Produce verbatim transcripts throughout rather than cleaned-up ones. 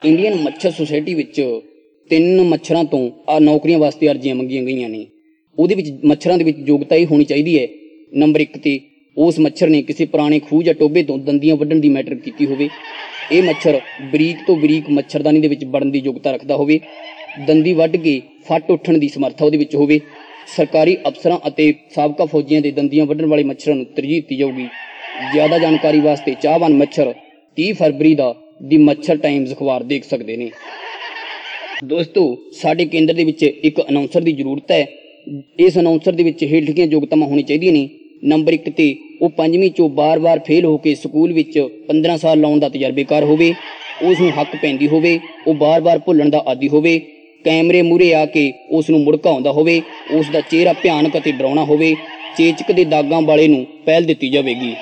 Indian ਮੱਛਰ society ਵਿੱਚ ਤਿੰਨ ਮੱਛਰਾਂ ਤੋਂ ਆ ਨੌਕਰੀਆਂ ਵਾਸਤੇ ਅਰਜ਼ੀਆਂ ਮੰਗੀਆਂ ਗਈਆਂ ਨੇ। ਉਹਦੇ ਵਿੱਚ ਮੱਛਰਾਂ ਦੇ ਵਿੱਚ ਯੋਗਤਾ ਇਹ ਹੋਣੀ ਚਾਹੀਦੀ ਹੈ, ਨੰਬਰ ਇੱਕ ਤੇ ਉਸ ਮੱਛਰ ਨੇ ਕਿਸੇ ਪੁਰਾਣੇ ਖੂਹ ਜਾਂ ਟੋਭੇ ਤੋਂ ਦੰਦੀਆਂ ਵੱਢਣ ਦੀ ਮੈਟਰ ਕੀਤੀ ਹੋਵੇ। ਇਹ ਮੱਛਰ ਬਰੀਕ ਤੋਂ ਬਰੀਕ ਮੱਛਰਦਾਨੀ ਦੇ ਵਿੱਚ ਵੜਨ ਦੀ ਯੋਗਤਾ ਰੱਖਦਾ ਹੋਵੇ। ਦੰਦੀ ਵੱਢ ਕੇ ਫੱਟ ਉੱਠਣ ਦੀ ਸਮਰੱਥਾ ਉਹਦੇ ਵਿੱਚ ਹੋਵੇ। ਸਰਕਾਰੀ ਅਫਸਰਾਂ ਅਤੇ ਸਾਬਕਾ ਫੌਜੀਆਂ ਦੇ ਦੰਦੀਆਂ ਵੱਢਣ ਵਾਲੇ ਮੱਛਰਾਂ ਨੂੰ ਤਰਜੀਹ ਦਿੱਤੀ ਜਾਊਗੀ। ਜ਼ਿਆਦਾ ਜਾਣਕਾਰੀ ਵਾਸਤੇ ਚਾਹਵਾਨ ਮੱਛਰ ਤੀਹ ਫਰਵਰੀ ਦਾ ਦੀ ਮੱਛਰ ਟਾਈਮਜ਼ ਅਖਬਾਰ ਦੇਖ ਸਕਦੇ ਨੇ। ਦੋਸਤੋ, ਸਾਡੇ ਕੇਂਦਰ ਦੇ ਵਿੱਚ ਇੱਕ ਅਨਾਉਂਸਰ ਦੀ ਜ਼ਰੂਰਤ ਹੈ। ਇਸ ਅਨਾਉਂਸਰ ਦੇ ਵਿੱਚ ਹੇਠ ਲਿਖੀਆਂ ਯੋਗਤਾਵਾਂ ਹੋਣੀ ਚਾਹੀਦੀਆਂ ਨੇ। ਨੰਬਰ ਇੱਕ ਤੇ ਉਹ ਪੰਜਵੀਂ ਚੋਂ ਬਾਰ-ਬਾਰ ਫੇਲ ਹੋ ਕੇ ਸਕੂਲ ਵਿੱਚ ਪੰਦਰਾਂ ਸਾਲ ਲਾਉਣ ਦਾ ਤਜਰਬੇਕਾਰ ਹੋਵੇ। ਉਸ ਨੂੰ ਹੱਕ ਪੈਂਦੀ ਹੋਵੇ। ਉਹ ਬਾਰ-ਬਾਰ ਭੁੱਲਣ ਦਾ ਆਦੀ ਹੋਵੇ। ਕੈਮਰੇ ਮੂਹਰੇ ਆ ਕੇ ਉਸ ਨੂੰ ਮੁੜਕਾ ਆਉਂਦਾ ਹੋਵੇ। ਉਸ ਦਾ ਚਿਹਰਾ ਭਿਆਨਕ ਅਤੇ ਡਰਾਉਣਾ ਹੋਵੇ। ਚੇਚਕ ਦੇ ਦਾਗਾਂ ਵਾਲੇ ਨੂੰ ਪਹਿਲ ਦਿੱਤੀ ਜਾਵੇਗੀ।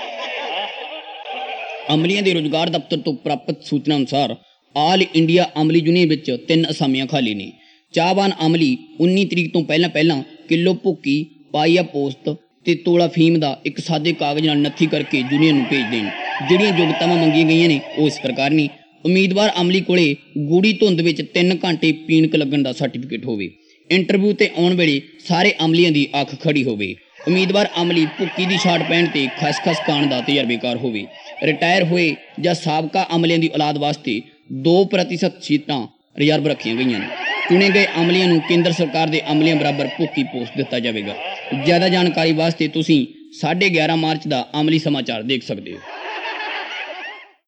ਅਮਲੀਆਂ ਦੇ ਰੁਜ਼ਗਾਰ ਦਫ਼ਤਰ ਤੋਂ ਪ੍ਰਾਪਤ ਸੂਚਨਾ ਅਨੁਸਾਰ ਆਲ ਇੰਡੀਆ ਅਮਲੀ ਯੂਨੀਅਨ ਵਿੱਚ ਤਿੰਨ ਅਸਾਮੀਆਂ ਖਾਲੀ ਨੇ। ਚਾਹਵਾਨ ਅਮਲੀ ਉੱਨੀ ਤਰੀਕ ਤੋਂ ਪਹਿਲਾਂ ਪਹਿਲਾਂ ਕਿਲੋ ਭੁੱਕੀ, ਪਾਈਆ ਪੋਸਤ ਤੇ ਤੋਲਾ ਫੀਮ ਦਾ ਇੱਕ ਸਾਦੇ ਕਾਗਜ਼ ਨਾਲ ਨੱਥੀ ਕਰਕੇ ਯੂਨੀਅਨ ਨੂੰ ਭੇਜ ਦੇਣ। ਜਿਹੜੀਆਂ ਯੋਗਤਾਵਾਂ ਮੰਗੀਆਂ ਗਈਆਂ ਨੇ ਉਹ ਇਸ ਪ੍ਰਕਾਰ ਨੇ। ਉਮੀਦਵਾਰ ਅਮਲੀ ਕੋਲੇ ਗੂੜੀ ਧੁੰਦ ਵਿੱਚ ਤਿੰਨ ਘੰਟੇ ਪੀਣਕ ਲੱਗਣ ਦਾ ਸਰਟੀਫਿਕੇਟ ਹੋਵੇ। ਇੰਟਰਵਿਊ ਤੇ ਆਉਣ ਵੇਲੇ ਸਾਰੇ ਅਮਲੀਆਂ ਦੀ ਅੱਖ ਖੜੀ ਹੋਵੇ। ਉਮੀਦਵਾਰ ਅਮਲੀ ਭੁੱਕੀ ਦੀ ਛਾਟ ਪੈਣ ਤੇ ਖਸਖਸ ਖਾਣ ਦਾ ਤਜਰਬੇਕਾਰ ਹੋਵੇ। ਰਿਟਾਇਰ ਹੋਏ ਜਾਂ ਸਾਬਕਾ ਅਮਲੀਆਂ ਦੀ ਔਲਾਦ ਵਾਸਤੇ ਦੋ ਪ੍ਰਤੀਸ਼ਤ ਸੀਟਾਂ ਰਿਜ਼ਰਵ ਰੱਖੀਆਂ ਗਈਆਂ ਨੇ। ਚੁਣੇ ਗਏ ਅਮਲੀਆਂ ਨੂੰ ਕੇਂਦਰ ਸਰਕਾਰ ਦੇ ਅਮਲੀਆਂ ਬਰਾਬਰ ਭੁੱਕੀ ਪੋਸਟ ਦਿੱਤਾ ਜਾਵੇਗਾ। ਜ਼ਿਆਦਾ ਜਾਣਕਾਰੀ ਵਾਸਤੇ ਤੁਸੀਂ ਸਾਢੇ ਗਿਆਰਾਂ ਮਾਰਚ ਦਾ ਅਮਲੀ ਸਮਾਚਾਰ ਦੇਖ ਸਕਦੇ ਹੋ।